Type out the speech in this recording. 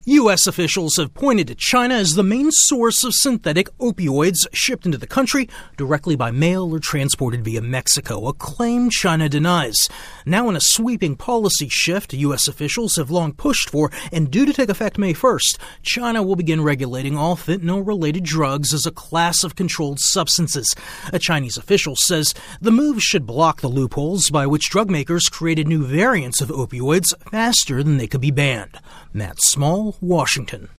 U.S. officials have pointed to China as the main source of synthetic opioids shipped into the country directly by mail or transported via Mexico, a claim China denies. Now in a sweeping policy shift U.S. officials have long pushed for, and due to take effect May 1st, China will begin regulating all fentanyl-related drugs as a class of controlled substances. A Chinese official says the move should block the loopholes by which drug makers created new variants of opioids faster than they could be banned. Matt Small, Washington.